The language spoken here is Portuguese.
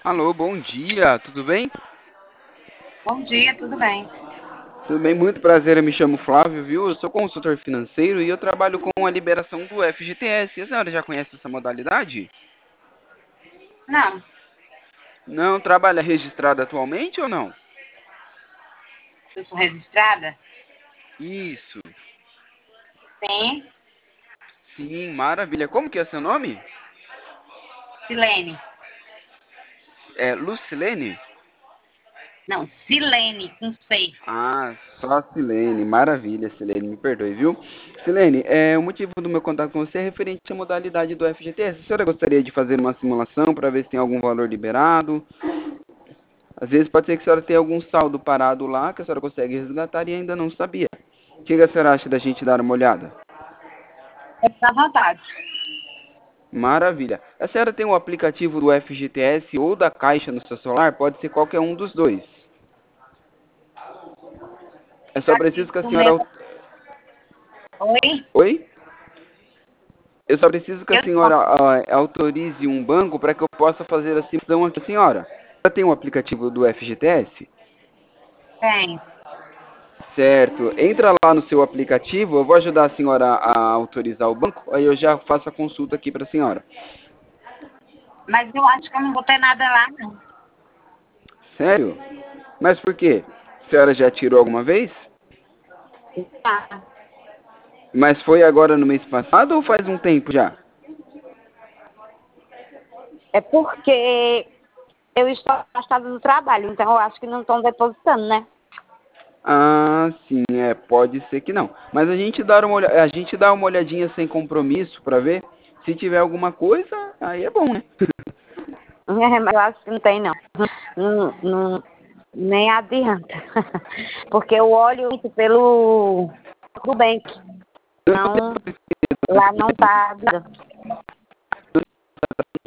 Alô, bom dia, tudo bem? Bom dia, tudo bem? Tudo bem, muito prazer, eu me chamo Flávio, viu? Eu sou consultor financeiro e eu trabalho com a liberação do FGTS. A senhora já conhece essa modalidade? Não, Não trabalha registrada atualmente ou não? eu sou registrada? Isso, Sim, sim, maravilha. Como que é seu nome? Silene. É Lucilene? Não, Silene, com C. Ah, só Silene, maravilha, Silene, me perdoe, viu? Silene, o motivo do meu contato com você é referente à modalidade do FGTS. A senhora gostaria de fazer uma simulação para ver se tem algum valor liberado? Às vezes pode ser que a senhora tenha algum saldo parado lá que a senhora consegue resgatar e ainda não sabia. O que a senhora acha da gente dar uma olhada? É à vontade. Maravilha. A senhora tem o aplicativo do FGTS ou da Caixa no seu celular? Pode ser qualquer um dos dois. É só Aqui preciso que a do meu. senhora... Oi? Oi? Eu só preciso que a Eu senhora autorize um banco para que eu possa fazer a simulação aqui, senhora. Ela tem um aplicativo do FGTS? tenho. Certo. Entra lá no seu aplicativo, eu vou ajudar a senhora a autorizar o banco, aí eu já faço a consulta aqui para a senhora. Mas eu acho que eu não vou ter nada lá, não. Sério? Mas por quê? A senhora já tirou alguma vez? Tá. Mas foi agora no mês passado ou faz um tempo já? É porque eu estou afastada do trabalho, então eu acho que não estão depositando, né? Ah, sim, pode ser que não. Mas a gente dá uma olhadinha sem compromisso para ver. Se tiver alguma coisa, aí é bom, né? É, mas eu acho que não tem, não. Nem adianta. Porque eu olho muito pelo Nubank. Não, lá não tá.